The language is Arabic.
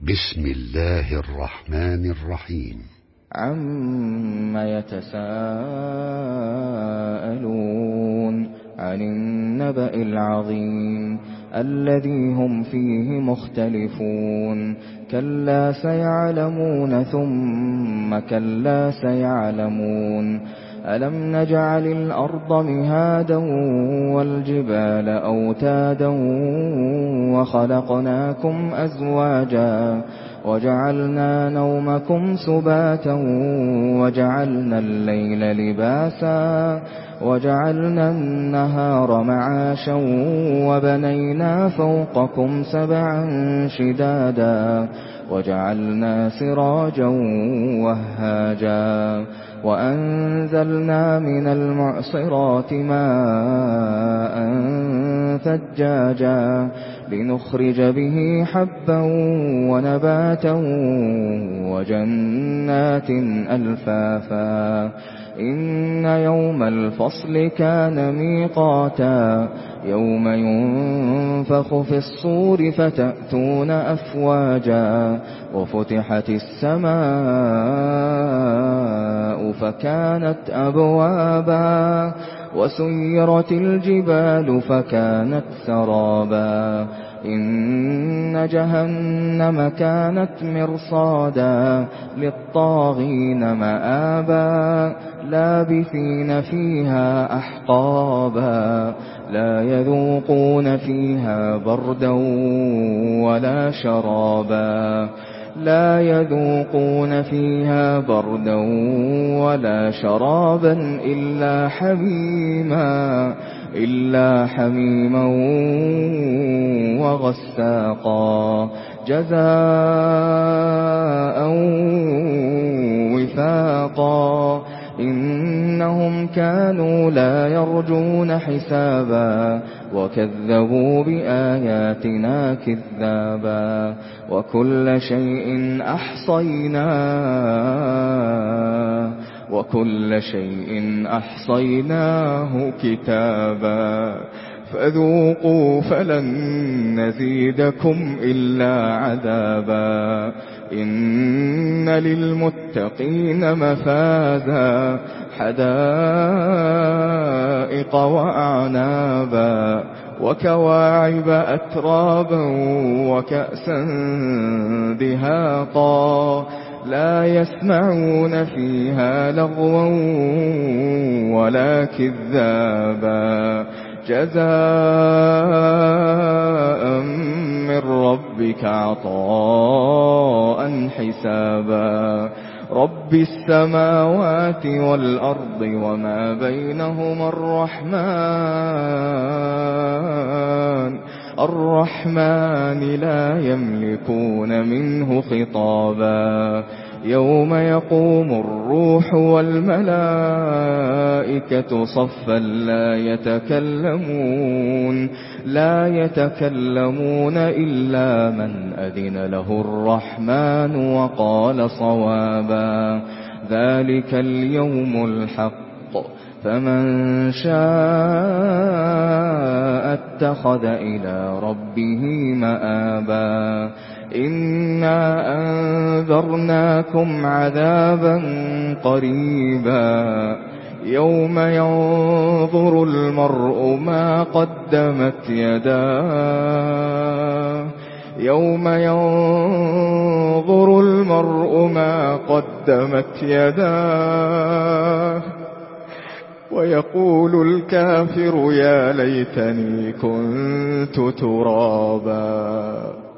بسم الله الرحمن الرحيم. عم يتساءلون عن النبأ العظيم الذي هم فيه مختلفون كلا سيعلمون ثم كلا سيعلمون ألم نجعل الأرض مهادا والجبال أوتادا وخلقناكم أزواجا وجعلنا نومكم سباتا وجعلنا الليل لباسا وجعلنا النهار معاشا وبنينا فوقكم سبعا شدادا وجعلنا سراجا وهاجا وأنزلنا من المعصرات ماء ثجاجا لنخرج به حبا ونباتا وجنات ألفافا إن يوم الفصل كان ميقاتا يوم ينفخ في الصور فتأتون أفواجا وفتحت السماء فكانت أبوابا وسيرت الجبال فكانت سرابا إن جهنم كانت مرصادا للطاغين مآبا لابثين فيها أحقابا لا يذوقون فيها بردا ولا شرابا لا يذوقون فيها بردا ولا شرابا إلا حميما وغساقا جزاء وفاقا إنهم كانوا لا يرجون حسابا وكذبوا بآياتنا كذابا وكل شيء أحصيناه كتابا فذوقوا فلن نزيدكم إلا عذابا إن للمتقين مفازا حدائق وأعنابا وكواعب أترابا وكأسا دهاقا لا يسمعون فيها لغوا ولا كذابا جزاء من ربك عطاء حسابا رب السماوات والأرض وما بينهما الرحمن لا يملكون منه خطابا يوم يقوم الروح والملائكة صفا لا يتكلمون إلا من أذن له الرحمن وقال صوابا ذلك اليوم الحق فمن شاء اتخذ إلى ربه مآبا إنا أنذرناكم عذابا قريبا يوم ينظر المرء ما قدمت يداه ويقول الكافر يا ليتني كنت ترابا.